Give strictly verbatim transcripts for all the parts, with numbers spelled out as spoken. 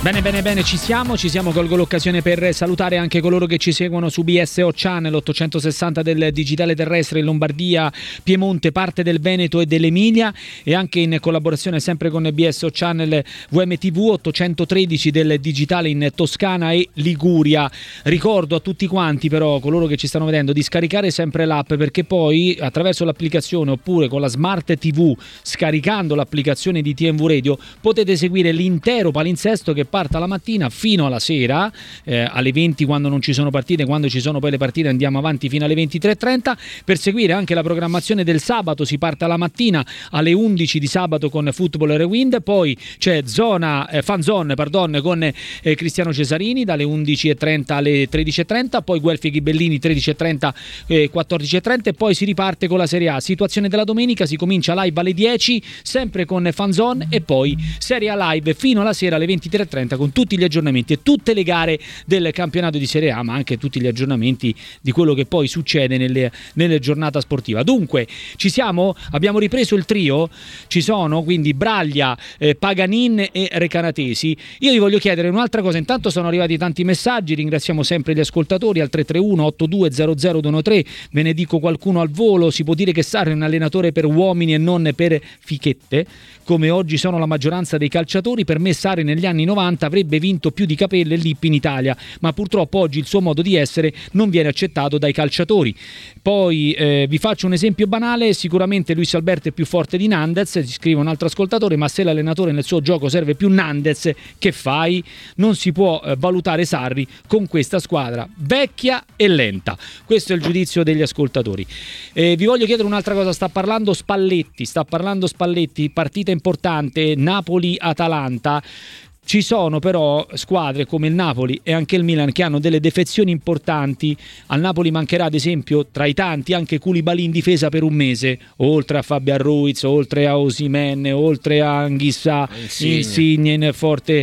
Bene, bene, bene, ci siamo, ci siamo, colgo l'occasione per salutare anche coloro che ci seguono su B S O Channel ottocentosessanta del digitale terrestre in Lombardia, Piemonte, parte del Veneto e dell'Emilia, e anche in collaborazione sempre con B S O Channel V M T V ottocentotredici del digitale in Toscana e Liguria. Ricordo a tutti quanti, però, coloro che ci stanno vedendo, di scaricare sempre l'app, perché poi attraverso l'applicazione oppure con la Smart T V, scaricando l'applicazione di T M V Radio, potete seguire l'intero palinsesto che parta la mattina fino alla sera, eh, alle venti quando non ci sono partite, quando ci sono poi le partite andiamo avanti fino alle ventitré e trenta, per seguire anche la programmazione del sabato. Si parte la mattina alle undici di sabato con Football Rewind, poi c'è zona eh, Fan Zone pardon, con eh, Cristiano Cesarini dalle undici e trenta alle tredici e trenta, poi Guelfi Ghibellini tredici e trenta eh, quattordici e trenta, e poi si riparte con la Serie A. Situazione della domenica: si comincia live alle dieci sempre con Fan Zone e poi Serie A live fino alla sera alle ventitré e trenta con tutti gli aggiornamenti e tutte le gare del campionato di Serie A, ma anche tutti gli aggiornamenti di quello che poi succede nelle, nelle giornata sportiva. Dunque, ci siamo? Abbiamo ripreso il trio? Ci sono quindi Braglia, eh, Paganin e Recanatesi. Io vi voglio chiedere un'altra cosa. Intanto sono arrivati tanti messaggi, ringraziamo sempre gli ascoltatori al tre tre uno otto due zero zero due uno tre. Ve ne dico qualcuno al volo. Si può dire che Sarri è un allenatore per uomini e non per fichette, come oggi sono la maggioranza dei calciatori. Per me Sarri negli anni novanta avrebbe vinto più di Capello e Lippi in Italia, ma purtroppo oggi il suo modo di essere non viene accettato dai calciatori. Poi eh, vi faccio un esempio banale: sicuramente Luis Alberto è più forte di Nandez, si scrive un altro ascoltatore, ma se l'allenatore nel suo gioco serve più Nandez, che fai? Non si può eh, valutare Sarri con questa squadra vecchia e lenta. Questo è il giudizio degli ascoltatori. Eh, vi voglio chiedere un'altra cosa. Sta parlando Spalletti, sta parlando Spalletti, partita importante, Napoli-Atalanta. Ci sono però squadre come il Napoli e anche il Milan che hanno delle defezioni importanti. Al Napoli mancherà, ad esempio, tra i tanti, anche Koulibaly in difesa per un mese, oltre a Fabian Ruiz, oltre a Osimhen, oltre a Anghissà, Insigne in forte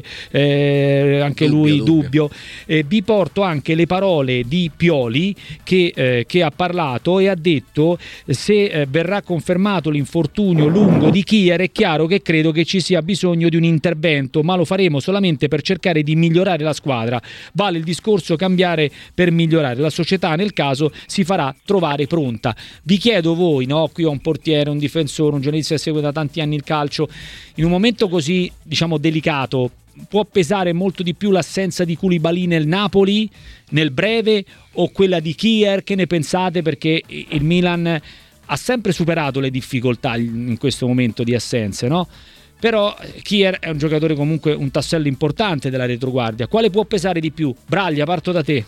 eh, anche dubbio, lui dubbio. dubbio. Eh, vi porto anche le parole di Pioli che, eh, che ha parlato e ha detto: se eh, verrà confermato l'infortunio lungo di Kier, è chiaro che credo che ci sia bisogno di un intervento, ma lo faremo solamente per cercare di migliorare la squadra. Vale il discorso cambiare per migliorare. La società nel caso si farà trovare pronta. Vi chiedo voi, no? Qui ho un portiere, un difensore, un giornalista che segue da tanti anni il calcio. In un momento così, diciamo, delicato, può pesare molto di più l'assenza di Koulibaly nel Napoli nel breve o quella di Kier? Che ne pensate? Perché il Milan ha sempre superato le difficoltà in questo momento di assenze, no? Però Kier è un giocatore comunque un tassello importante della retroguardia. Quale può pesare di più? Braglia, parto da te.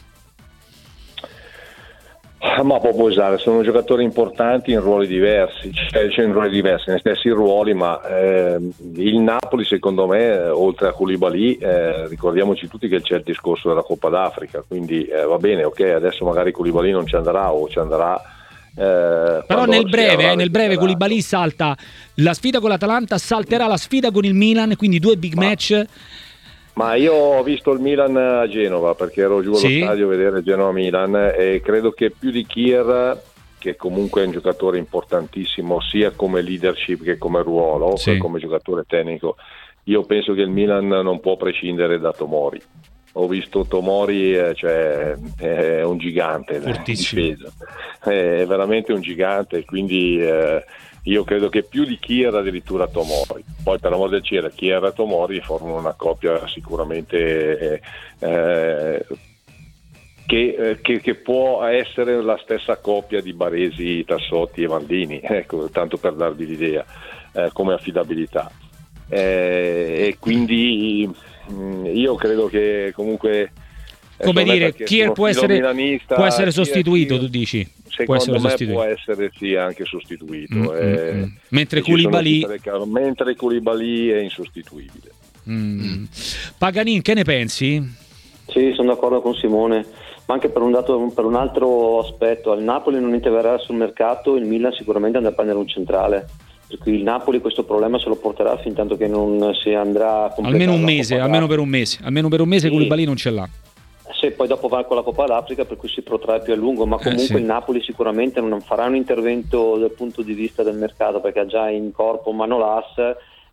Ma può pesare, sono giocatori importanti in ruoli diversi, cioè, cioè in ruoli diversi, nei stessi ruoli, ma eh, il Napoli secondo me, oltre a Koulibaly, eh, ricordiamoci tutti che c'è il discorso della Coppa d'Africa, quindi eh, va bene, ok, adesso magari Koulibaly non ci andrà o ci andrà. Eh, però nel breve, eh, nel breve Koulibaly salta la sfida con l'Atalanta, salterà la sfida con il Milan, quindi due big ma, match. Ma io ho visto il Milan a Genova perché ero giù allo sì. stadio a vedere Genova-Milan e credo che più di Kier, che comunque è un giocatore importantissimo sia come leadership che come ruolo, sì. come giocatore tecnico, io penso che il Milan non può prescindere da Tomori. Ho visto Tomori, cioè è un gigante in difesa, è veramente un gigante, quindi eh, io credo che più di Kier addirittura Tomori. Poi per l'amor del cielo, Kier e Tomori formano una coppia sicuramente eh, eh, che, eh, che, che può essere la stessa coppia di Baresi, Tassotti e Maldini, ecco, tanto per darvi l'idea eh, come affidabilità. Eh, e quindi io credo che comunque come dire Kier può essere, può essere sostituito, tu dici? Secondo può essere me sostituito. può essere sì anche sostituito. Mm, eh, mm, mm. Mentre Koulibaly mentre Koulibaly è insostituibile. Mm. Paganin, che ne pensi? Sì, sono d'accordo con Simone, ma anche per un, dato, per un altro aspetto. Al Napoli non interverrà sul mercato, il Milan sicuramente andrà a prendere un centrale. Per cui il Napoli questo problema se lo porterà fin tanto che non si andrà a almeno un mese, almeno per un mese, almeno per un mese sì. Koulibaly non ce l'ha. Se poi dopo va con la Coppa d'Africa, per cui si protrae più a lungo, ma comunque eh, sì. il Napoli sicuramente non farà un intervento dal punto di vista del mercato perché ha già in corpo Manolas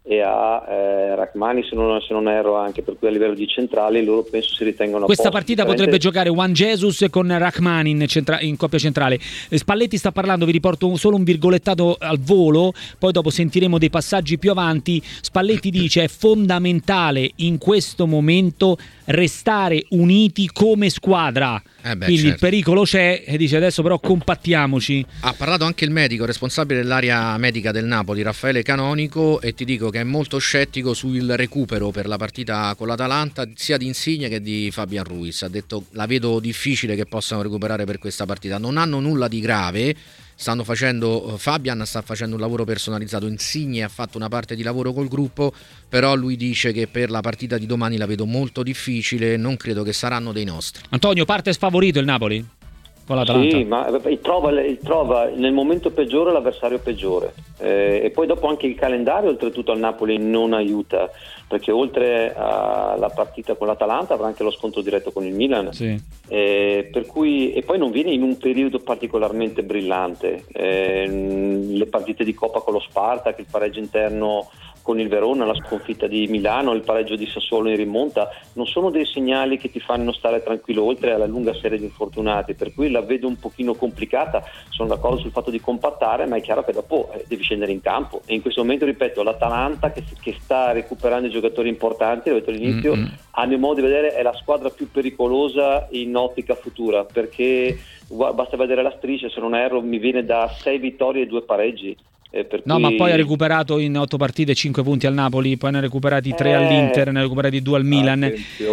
e a eh, Rachmani, se non, se non erro, anche, per cui a livello di centrali loro penso si ritengono a questa posto. partita Differente... potrebbe giocare Juan Jesus con Rachmani in, centra- in coppia centrale. Spalletti sta parlando, vi riporto solo un virgolettato al volo, poi dopo sentiremo dei passaggi più avanti. Spalletti dice: è fondamentale in questo momento restare uniti come squadra. Eh beh, quindi certo. Il pericolo c'è, e dice adesso però compattiamoci. Ha parlato anche il medico responsabile dell'area medica del Napoli, Raffaele Canonico, e ti dico che è molto scettico sul recupero per la partita con l'Atalanta sia di Insigne che di Fabian Ruiz. Ha detto: la vedo difficile che possano recuperare per questa partita, non hanno nulla di grave, stanno facendo, Fabian sta facendo un lavoro personalizzato, Insigne ha fatto una parte di lavoro col gruppo, però lui dice che per la partita di domani la vedo molto difficile, non credo che saranno dei nostri. Antonio, parte sfavorito il Napoli con l'Atalanta? Sì, ma trova, trova nel momento peggiore l'avversario peggiore, eh, e poi dopo anche il calendario oltretutto al Napoli non aiuta, perché oltre alla partita con l'Atalanta avrà anche lo scontro diretto con il Milan, sì. eh, per cui, e poi non viene in un periodo particolarmente brillante, eh, le partite di Coppa con lo Spartak, il pareggio interno con il Verona, la sconfitta di Milano, il pareggio di Sassuolo in rimonta, non sono dei segnali che ti fanno stare tranquillo, oltre alla lunga serie di infortunati, per cui la vedo un pochino complicata. Sono d'accordo sul fatto di compattare, ma è chiaro che dopo eh, devi scendere in campo, e in questo momento, ripeto, l'Atalanta che, che sta recuperando i giocatori importanti, l'ho detto all'inizio, mm-hmm. a mio modo di vedere è la squadra più pericolosa in ottica futura, perché basta vedere la striscia, se non erro mi viene da sei vittorie e due pareggi. Eh, per no, cui... ma poi ha recuperato in otto partite cinque punti al Napoli, poi ne ha recuperati tre eh... all'Inter, ne ha recuperati due al Milan,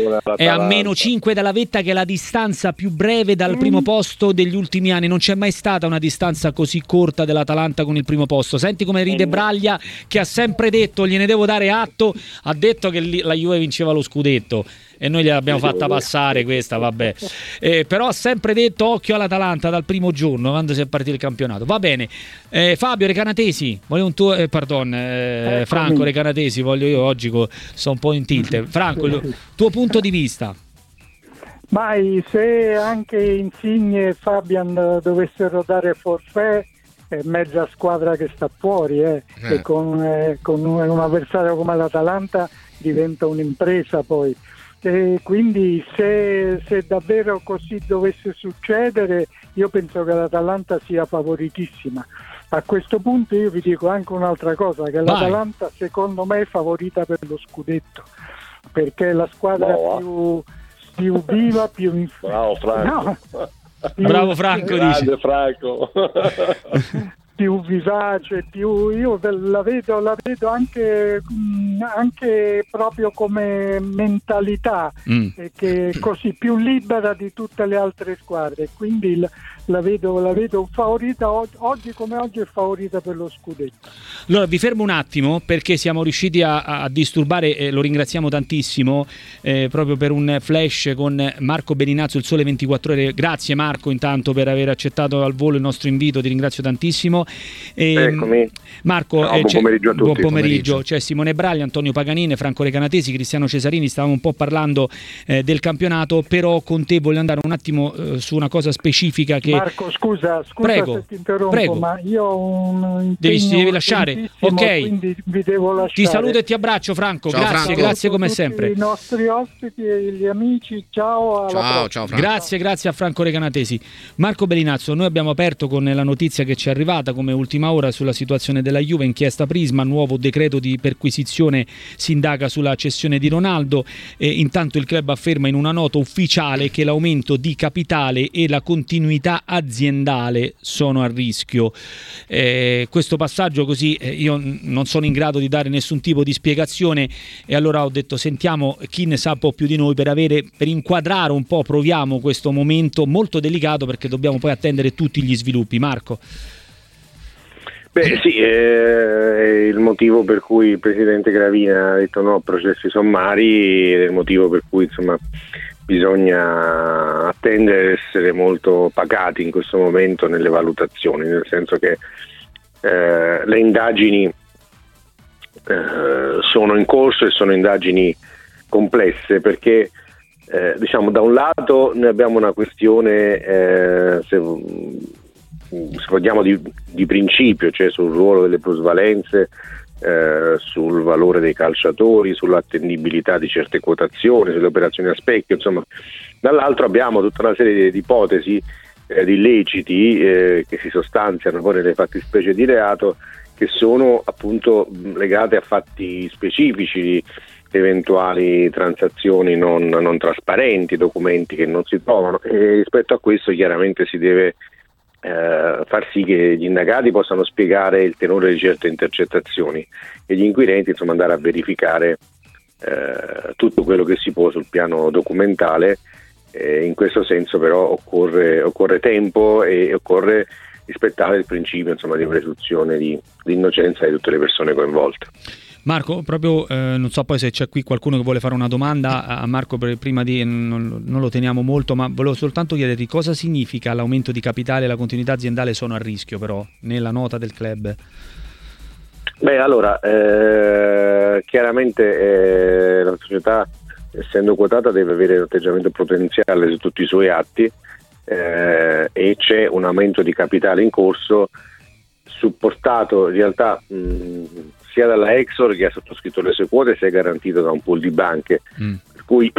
è a meno cinque dalla vetta, che è la distanza più breve dal mm. primo posto degli ultimi anni. Non c'è mai stata una distanza così corta dell'Atalanta con il primo posto. Senti come ride Braglia, che ha sempre detto, gliene devo dare atto, ha detto che la Juve vinceva lo scudetto e noi gliel'abbiamo fatta passare questa, vabbè. Eh, però ha sempre detto occhio all'Atalanta dal primo giorno, quando si è partito il campionato. Va bene. Eh, Fabio Recanatesi, voglio un tuo, eh, pardon, eh, Franco Recanatesi, voglio io oggi co, sto un po' in tilt. Franco, il tuo punto di vista? Ma se anche Insigne e Fabian dovessero dare forfait, è mezza squadra che sta fuori, eh. Eh. E con, eh, con un avversario come l'Atalanta diventa un'impresa poi. E quindi se, se davvero così dovesse succedere, io penso che l'Atalanta sia favoritissima. A questo punto io vi dico anche un'altra cosa, che l'Atalanta Vai. secondo me è favorita per lo scudetto, perché è la squadra no. più, più viva, più inf- bravo Franco, no, più, bravo Franco, dice Franco. più vivace, più io la vedo, la vedo anche, anche proprio come mentalità, mm. che è così più libera di tutte le altre squadre, quindi la, la vedo, la vedo favorita oggi come oggi, è favorita per lo scudetto. Allora vi fermo un attimo, perché siamo riusciti a, a disturbare, e lo ringraziamo tantissimo, eh, proprio per un flash con Marco Beninazzo, il Sole ventiquattro Ore. Grazie Marco intanto per aver accettato al volo il nostro invito, ti ringrazio tantissimo. E, Eccomi. Marco, no, eh, buon pomeriggio a tutti. Buon pomeriggio. C'è Simone Braglia, Antonio Paganini, Franco Recanatesi, Cristiano Cesarini. Stavamo un po' parlando eh, del campionato, però con te voglio andare un attimo eh, su una cosa specifica che... Marco, scusa, scusa prego, se ti interrompo, prego. ma io ho un devi, devi lasciare? Ok, quindi vi devo lasciare. Ti saluto e ti abbraccio Franco. Ciao, grazie, Franco. grazie come sempre. I nostri ospiti e gli amici, ciao. Alla ciao, ciao Franco. Grazie, grazie a Franco Recanatesi. Marco Beninazzo, noi abbiamo aperto con la notizia che ci è arrivata come ultima ora sulla situazione della Juve, inchiesta Prisma, nuovo decreto di perquisizione, si indaga sulla cessione di Ronaldo, e intanto il club afferma in una nota ufficiale che l'aumento di capitale e la continuità aziendale sono a rischio. Eh, questo passaggio così eh, io non sono in grado di dare nessun tipo di spiegazione, e allora ho detto sentiamo chi ne sa un po' più di noi per avere, per inquadrare un po', proviamo questo momento molto delicato, perché dobbiamo poi attendere tutti gli sviluppi. Marco. Beh sì, eh, il motivo per cui il presidente Gravina ha detto no a processi sommari è il motivo per cui insomma bisogna attendere, essere molto pacati in questo momento nelle valutazioni, nel senso che eh, le indagini eh, sono in corso e sono indagini complesse, perché eh, diciamo da un lato noi abbiamo una questione eh, se, se vogliamo di, di principio, cioè sul ruolo delle plusvalenze eh, sul valore dei calciatori, sull'attendibilità di certe quotazioni, sulle operazioni a specchio, insomma. Dall'altro abbiamo tutta una serie di ipotesi eh, di illeciti eh, che si sostanziano poi nelle fattispecie di reato, che sono appunto legate a fatti specifici, eventuali transazioni non, non trasparenti, documenti che non si trovano, e rispetto a questo chiaramente si deve eh, far sì che gli indagati possano spiegare il tenore di certe intercettazioni e gli inquirenti insomma andare a verificare eh, tutto quello che si può sul piano documentale. Eh, in questo senso però occorre, occorre tempo e occorre rispettare il principio insomma di presunzione di, di innocenza di tutte le persone coinvolte. Marco, proprio eh, non so poi se c'è qui qualcuno che vuole fare una domanda a Marco, per, prima di non, non lo teniamo molto, ma volevo soltanto chiederti cosa significa l'aumento di capitale e la continuità aziendale sono a rischio però nella nota del club. Beh, allora eh, chiaramente eh, la società, essendo quotata, deve avere un atteggiamento prudenziale su tutti i suoi atti eh, e c'è un aumento di capitale in corso supportato in realtà mh, sia dalla Exor, che ha sottoscritto le sue quote, sia garantito da un pool di banche, mm. per cui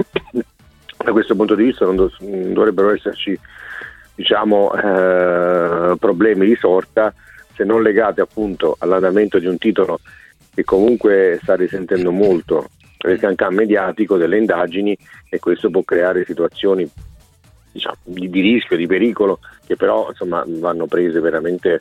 da questo punto di vista non, do, non dovrebbero esserci diciamo eh, problemi di sorta, se non legati appunto all'andamento di un titolo che comunque sta risentendo molto del cancan mediatico delle indagini, e questo può creare situazioni diciamo di, di rischio, di pericolo, che però insomma vanno prese veramente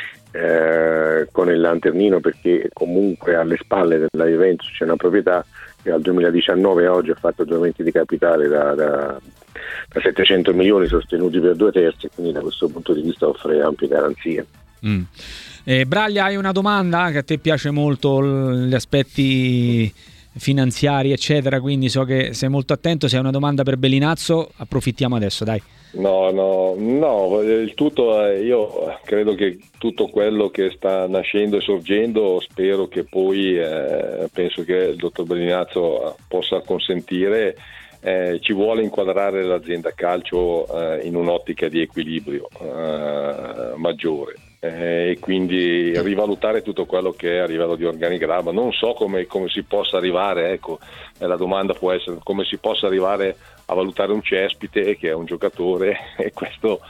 eh, con il lanternino, perché comunque alle spalle della Juventus c'è una proprietà che dal duemiladiciannove a oggi ha fatto due aumenti di capitale da, da, da settecento milioni sostenuti per due terzi, quindi da questo punto di vista offre ampie garanzie. Mm. Eh, Braglia, hai una domanda? Che a te piace molto gli aspetti finanziari eccetera, quindi so che sei molto attento. Se hai una domanda per Bellinazzo approfittiamo adesso, dai. No, no, no, il tutto, io credo che tutto quello che sta nascendo e sorgendo, spero che poi, eh, penso che il dottor Bellinazzo possa consentire, eh, ci vuole inquadrare l'azienda calcio eh, in un'ottica di equilibrio eh, maggiore. Eh, e quindi rivalutare tutto quello che è a livello di organigramma. Non so come, come si possa arrivare, ecco, eh, la domanda può essere come si possa arrivare a valutare un cespite che è un giocatore e questo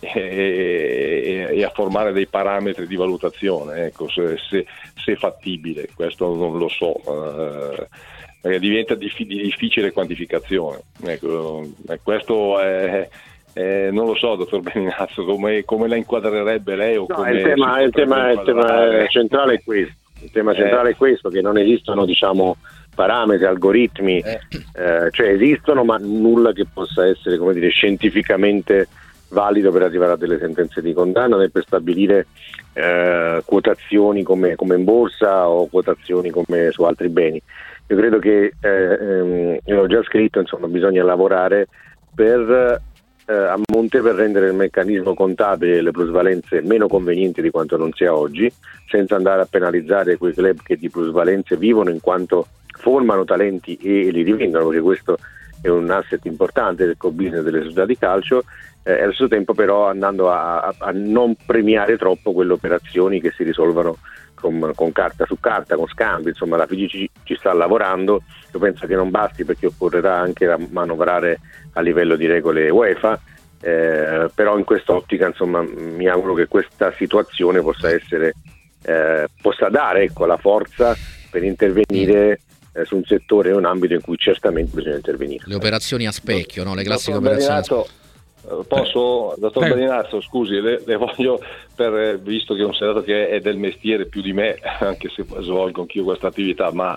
e, e a formare dei parametri di valutazione, ecco, se, se, se fattibile, questo non lo so, eh, perché diventa di difficile quantificazione, ecco, e questo è Eh, non lo so, dottor Bellinazzo, come, come la inquadrerebbe lei? O no, come il tema, il tema, il tema centrale è questo, il tema centrale eh. è questo, che non esistono diciamo parametri, algoritmi, eh. Eh, cioè esistono ma nulla che possa essere, come dire, scientificamente valido per arrivare a delle sentenze di condanna, né per stabilire eh, quotazioni come, come in borsa o quotazioni come su altri beni. Io credo che, eh, ehm, io l'ho già scritto, insomma bisogna lavorare per a monte per rendere il meccanismo contabile delle plusvalenze meno conveniente di quanto non sia oggi, senza andare a penalizzare quei club che di plusvalenze vivono in quanto formano talenti e li rivendono, perché questo è un asset importante del co-business delle società di calcio, eh, e allo stesso tempo però andando a, a, a non premiare troppo quelle operazioni che si risolvano con, con carta su carta, con scambi. Insomma la F I G C ci sta lavorando, io penso che non basti, perché occorrerà anche manovrare a livello di regole UEFA, eh, però in quest'ottica insomma mi auguro che questa situazione possa essere eh, possa dare ecco, la forza per intervenire eh, su un settore e un ambito in cui certamente bisogna intervenire. Le operazioni a specchio, no? Le classiche operazioni a specchio. Posso, dottor Bellinazzo, scusi, le, le voglio, per, visto che è un sedato che è del mestiere più di me, anche se svolgo anch'io questa attività, ma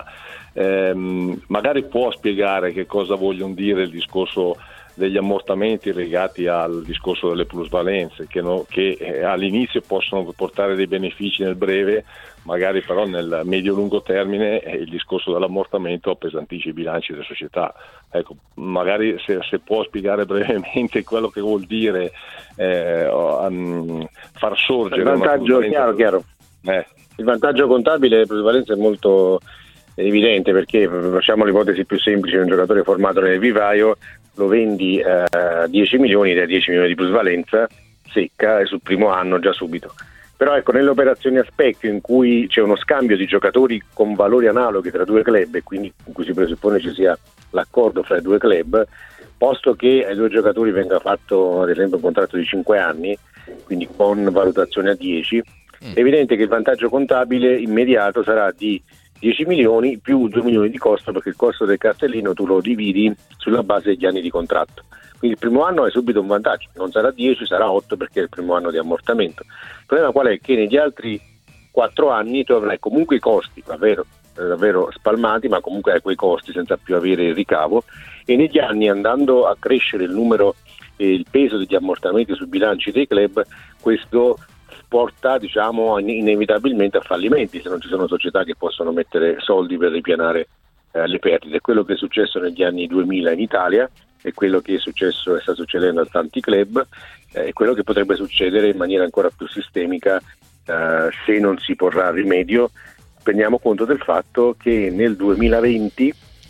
ehm, magari può spiegare che cosa vogliono dire il discorso degli ammortamenti legati al discorso delle plusvalenze, che, no, che eh, all'inizio possono portare dei benefici nel breve, magari però nel medio-lungo termine eh, il discorso dell'ammortamento appesantisce i bilanci delle società. Ecco, magari se, se può spiegare brevemente quello che vuol dire eh, um, far sorgere il vantaggio, una chiaro, chiaro. Eh. Il vantaggio contabile delle plusvalenze è molto evidente, perché facciamo l'ipotesi più semplice: un giocatore formato nel vivaio lo vendi a eh, dieci milioni, da dieci milioni di plusvalenza secca e sul primo anno già subito. Però ecco, nelle operazioni a specchio in cui c'è uno scambio di giocatori con valori analoghi tra due club e quindi in cui si presuppone ci sia l'accordo fra i due club, posto che ai due giocatori venga fatto ad esempio un contratto di cinque anni, quindi con valutazione a dieci, mm. è evidente che il vantaggio contabile immediato sarà di dieci milioni più due milioni di costo, perché il costo del cartellino tu lo dividi sulla base degli anni di contratto. Quindi il primo anno è subito un vantaggio, non sarà dieci, sarà otto perché è il primo anno di ammortamento. Il problema qual è? Che negli altri quattro anni tu avrai comunque i costi, davvero, davvero spalmati, ma comunque hai quei costi senza più avere il ricavo, e negli anni, andando a crescere il numero e il peso degli ammortamenti sui bilanci dei club, questo porta, diciamo, inevitabilmente a fallimenti, se non ci sono società che possono mettere soldi per ripianare eh, le perdite. Quello che è successo negli anni duemila in Italia è quello che è successo e sta succedendo a tanti club, è eh, quello che potrebbe succedere in maniera ancora più sistemica eh, se non si porrà rimedio. Prendiamo conto del fatto che nel duemilaventi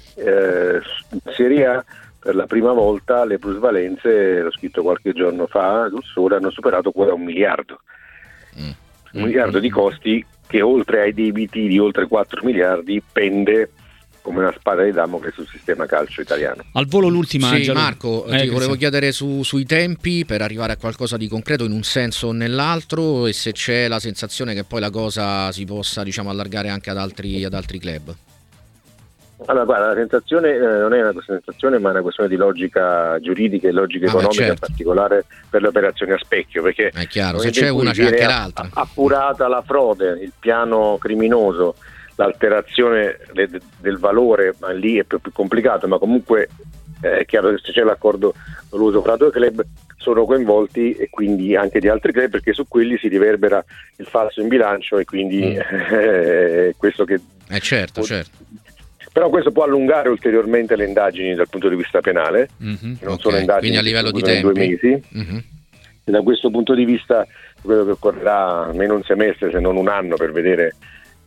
eh, in Serie A per la prima volta le plusvalenze, l'ho scritto qualche giorno fa sul Sole, hanno superato quota un miliardo. Mm. Un miliardo di costi che oltre ai debiti di oltre quattro miliardi pende come una spada di Damocle sul sistema calcio italiano. Al volo l'ultima. Sì, Gianlu- Marco, eh, ti volevo sì. chiedere su, sui tempi per arrivare a qualcosa di concreto in un senso o nell'altro, e se c'è la sensazione che poi la cosa si possa, diciamo, allargare anche ad altri, ad altri club. Allora, guarda, la sensazione eh, non è una sensazione, ma è una questione di logica giuridica e logica ah, economica, certo. in particolare per le operazioni a specchio, perché è chiaro, se c'è una c'è anche l'altra. Appurata la frode, il piano criminoso, l'alterazione de, de, del valore, ma lì è più, più complicato, ma comunque eh, è chiaro che se c'è l'accordo doloso fra due club sono coinvolti, e quindi anche di altri club, perché su quelli si riverbera il falso in bilancio, e quindi mm. eh, questo che eh certo, certo. Però questo può allungare ulteriormente le indagini dal punto di vista penale, mm-hmm, non okay. sono indagini quindi a livello di tempi, due mesi. Mm-hmm. E da questo punto di vista credo che occorrerà almeno un semestre, se non un anno, per vedere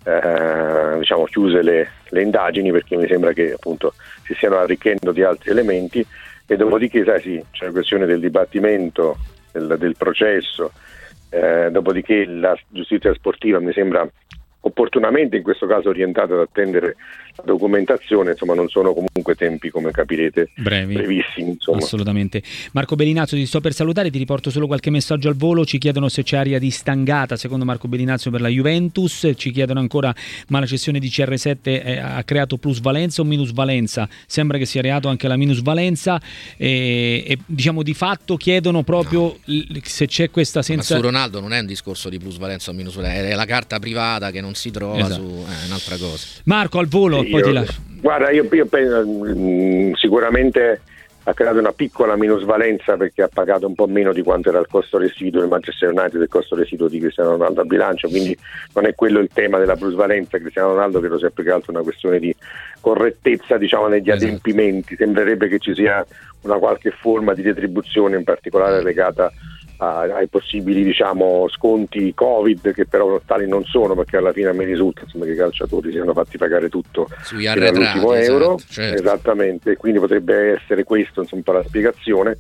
eh, diciamo chiuse le, le indagini, perché mi sembra che appunto si stiano arricchendo di altri elementi, e dopodiché sai sì, c'è la questione del dibattimento, del, del processo, eh, dopodiché la giustizia sportiva mi sembra opportunamente in questo caso orientata ad attendere la documentazione, insomma non sono comunque tempi, come capirete, brevi, brevissimi, insomma. Assolutamente. Marco Bellinazzo, ti sto per salutare, ti riporto solo qualche messaggio al volo. Ci chiedono se c'è aria di stangata secondo Marco Bellinazzo per la Juventus, ci chiedono ancora ma la cessione di C R sette eh, ha creato plusvalenza o minusvalenza. Sembra che sia reato anche la minusvalenza, e, e diciamo di fatto chiedono proprio no. l- se c'è questa senza... Ma su Ronaldo non è un discorso di plusvalenza o minusvalenza, è la carta privata che non si trova, esatto. su è un'altra cosa. Marco, al volo, sì, poi io, ti lascio. Guarda, io, io penso, mh, sicuramente ha creato una piccola minusvalenza, perché ha pagato un po' meno di quanto era il costo residuo del Manchester United, il costo residuo di Cristiano Ronaldo al bilancio, quindi non è quello il tema della plusvalenza. Cristiano Ronaldo credo sia più che altro una questione di correttezza, diciamo, negli esatto. adempimenti. Sembrerebbe che ci sia una qualche forma di retribuzione, in particolare legata ai possibili, diciamo, sconti Covid, che però tali non sono, perché alla fine a me risulta, insomma, che i calciatori siano fatti pagare tutto sugli all'ultimo euro, esatto, certo. esattamente, quindi potrebbe essere questo, insomma, un po' la spiegazione.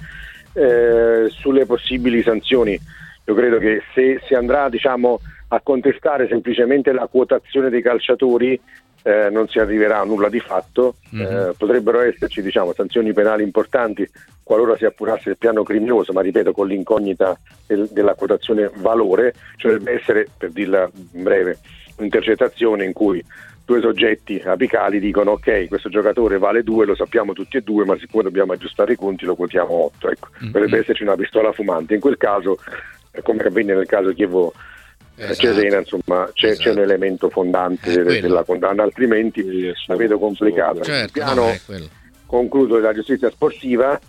Eh, sulle possibili sanzioni, io credo che se si andrà, diciamo, a contestare semplicemente la quotazione dei calciatori, Eh, non si arriverà a nulla di fatto. Mm-hmm. Eh, potrebbero esserci, diciamo, sanzioni penali importanti qualora si appurasse il piano criminoso, ma ripeto con l'incognita del, della quotazione valore, cioè deve essere, per dirla in breve, un'intercettazione in cui due soggetti apicali dicono ok, questo giocatore vale due, lo sappiamo tutti e due, ma siccome dobbiamo aggiustare i conti lo quotiamo otto, ecco. Mm-hmm. Potrebbe esserci una pistola fumante, in quel caso, come avvenne nel caso Chievo esatto. Cesena, insomma c'è, esatto. c'è un elemento fondante eh, della, della condanna, altrimenti la vedo complicata. Certo, il piano, no, concludo, della giustizia sportiva,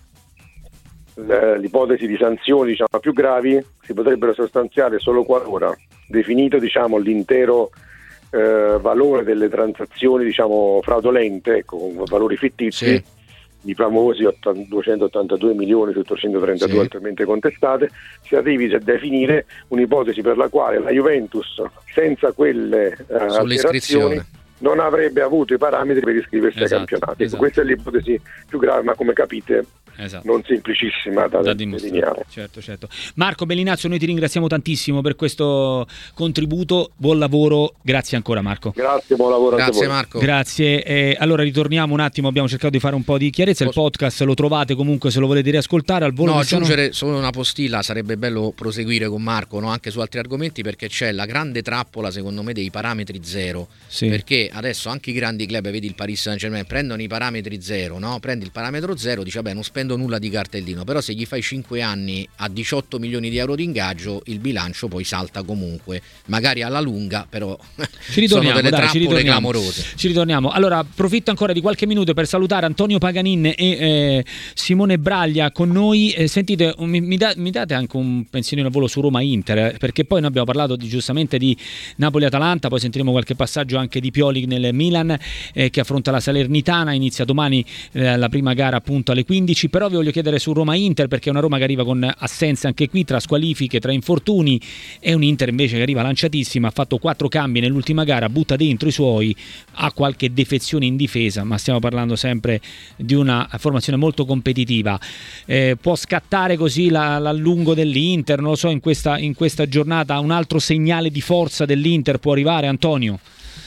l'ipotesi di sanzioni, diciamo, più gravi si potrebbero sostanziare solo qualora definito, diciamo, l'intero eh, valore delle transazioni, diciamo, fraudolente, ecco, con valori fittizi, sì. i famosi duecentottantadue milioni su ottocentotrentadue sì. attualmente contestate, si arrivi a definire un'ipotesi per la quale la Juventus, senza quelle eh, alterazioni, non avrebbe avuto i parametri per iscriversi esatto, ai campionati. Esatto. Questa è l'ipotesi più grave, ma come capite esatto. non semplicissima da, da delineare. Certo, certo. Marco Bellinazzo, noi ti ringraziamo tantissimo per questo contributo, buon lavoro, grazie ancora Marco. Grazie, buon lavoro grazie anche a voi. Marco. Grazie, eh, allora ritorniamo un attimo, abbiamo cercato di fare un po' di chiarezza, il podcast lo trovate comunque se lo volete riascoltare al volo. No, aggiungere sono... solo una postilla, sarebbe bello proseguire con Marco, no? Anche su altri argomenti, perché c'è la grande trappola secondo me dei parametri zero, sì. Perché adesso anche i grandi club, vedi il Paris Saint-Germain, prendono i parametri zero, no? Prendi il parametro zero, dici vabbè non spendo nulla di cartellino, però se gli fai cinque anni a diciotto milioni di euro di ingaggio il bilancio poi salta comunque, magari alla lunga, però ci ritorniamo, sono delle dai, trappole ci ritorniamo, clamorose. Ci ritorniamo. Allora approfitto ancora di qualche minuto per salutare Antonio Paganin e eh, Simone Braglia con noi. Eh, sentite, mi, mi, da, mi date anche un pensierino al volo su Roma-Inter, eh, perché poi noi abbiamo parlato di, giustamente di Napoli-Atalanta, poi sentiremo qualche passaggio anche di Pioli nel Milan eh, che affronta la Salernitana, inizia domani eh, la prima gara appunto alle quindici, però vi voglio chiedere su Roma-Inter, perché è una Roma che arriva con assenze anche qui, tra squalifiche, tra infortuni, e un Inter invece che arriva lanciatissima, ha fatto quattro cambi nell'ultima gara, butta dentro i suoi, ha qualche defezione in difesa, ma stiamo parlando sempre di una formazione molto competitiva. Eh, può scattare così la, l'allungo dell'Inter, non lo so, in questa, in questa giornata un altro segnale di forza dell'Inter può arrivare, Antonio?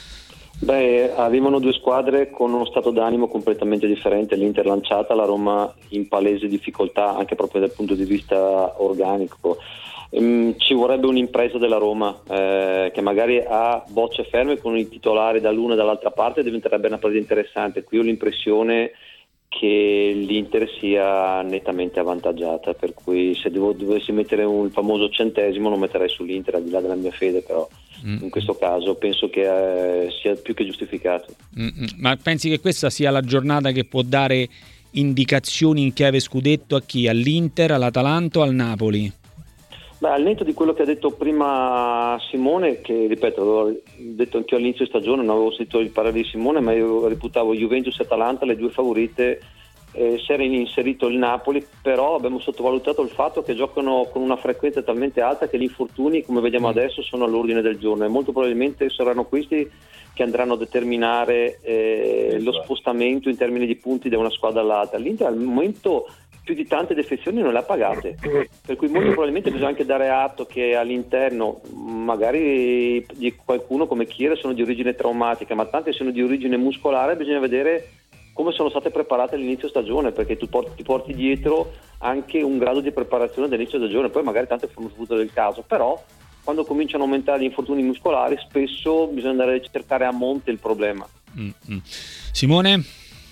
Beh, arrivano due squadre con uno stato d'animo completamente differente, l'Inter lanciata, la Roma in palese difficoltà anche proprio dal punto di vista organico. Ehm, ci vorrebbe un'impresa della Roma eh, che magari ha bocce ferme con i titolari dall'una e dall'altra parte, diventerebbe una partita interessante. Qui ho l'impressione che l'Inter sia nettamente avvantaggiata, per cui se devo, dovessi mettere un famoso centesimo lo metterei sull'Inter, al di là della mia fede, però mm. in questo caso penso che eh, sia più che giustificato. Mm-mm. Ma pensi che questa sia la giornata che può dare indicazioni in chiave scudetto a chi? All'Inter, all'Atalanta o al Napoli? Beh, al netto di quello che ha detto prima Simone, che ripeto, avevo detto anche io all'inizio di stagione, non avevo sentito il parere di Simone, ma io reputavo Juventus e Atalanta le due favorite, eh, si era inserito il Napoli, però abbiamo sottovalutato il fatto che giocano con una frequenza talmente alta che gli infortuni, come vediamo adesso, sono all'ordine del giorno, e molto probabilmente saranno questi che andranno a determinare eh, lo spostamento in termini di punti da una squadra all'altra. L'Inter al momento più di tante defezioni non le ha pagate, per cui molto probabilmente bisogna anche dare atto che all'interno magari di qualcuno come Chiesa sono di origine traumatica, ma tante sono di origine muscolare, bisogna vedere come sono state preparate all'inizio stagione, perché tu porti, ti porti dietro anche un grado di preparazione dall'inizio stagione, poi magari tanto è frutto del caso, però quando cominciano a aumentare gli infortuni muscolari spesso bisogna andare a cercare a monte il problema. Mm-hmm. Simone?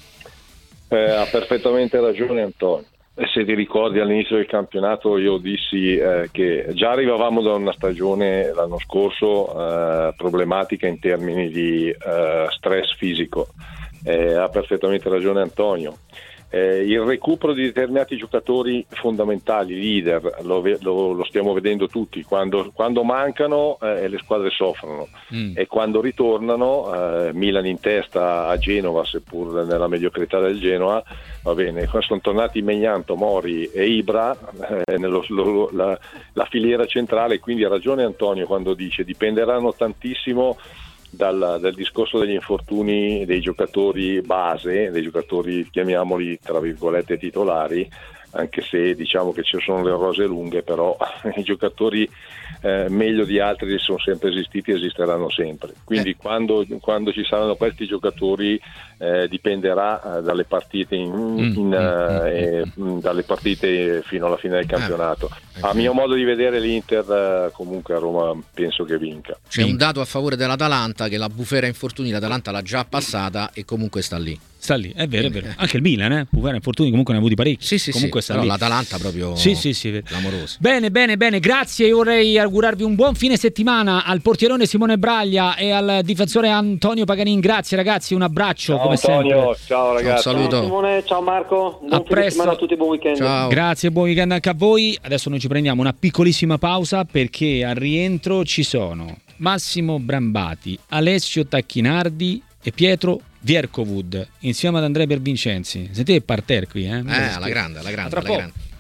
Eh, ha perfettamente ragione Antonio. Se ti ricordi all'inizio del campionato io dissi eh, che già arrivavamo da una stagione l'anno scorso eh, problematica in termini di eh, stress fisico, eh, ha perfettamente ragione Antonio. Eh, il recupero di determinati giocatori fondamentali, leader, lo, lo, lo stiamo vedendo tutti, quando, quando mancano eh, le squadre soffrono mm. e quando ritornano, eh, Milan in testa a Genova, seppur nella mediocrità del Genoa, va bene, sono tornati Maignan, Tomori e Ibra eh, nello, lo, la, la filiera centrale, quindi ha ragione Antonio quando dice dipenderanno tantissimo Dal, dal discorso degli infortuni dei giocatori base, dei giocatori chiamiamoli tra virgolette titolari, anche se diciamo che ci sono le rose lunghe, però i giocatori eh, meglio di altri sono sempre esistiti e esisteranno sempre, quindi eh. quando, quando ci saranno questi giocatori eh, dipenderà eh, dalle partite in, mm, in, mm, eh, mm. dalle partite fino alla fine del campionato. Eh. A mio modo di vedere l'Inter eh, comunque a Roma penso che vinca. C'è un dato a favore dell'Atalanta, che la bufera infortuni l'Atalanta l'ha già passata e comunque sta lì. Sta lì, è vero, è vero. Anche il Milan, eh? Bufera infortuni comunque ne ha avuti parecchi. Sì, sì, comunque sì. sta Però lì. l'Atalanta proprio sì, sì, sì. clamoroso. Bene, bene, bene, grazie. Io vorrei augurarvi un buon fine settimana al portierone Simone Braglia e al difensore Antonio Paganin. Grazie ragazzi, un abbraccio. Ciao come Antonio, sempre. ciao ragazzi. Un saluto. Ciao Simone, ciao Marco. Buon a presto a tutti, buon weekend. Ciao. Grazie, buon weekend anche a voi. Adesso noi ci prendiamo una piccolissima pausa perché al rientro ci sono Massimo Brambati, Alessio Tacchinardi e Pietro Viercovud insieme ad Andrea Pervincenzi. Sentite il parterre qui, eh? Eh, alla grande, alla grande, alla grande.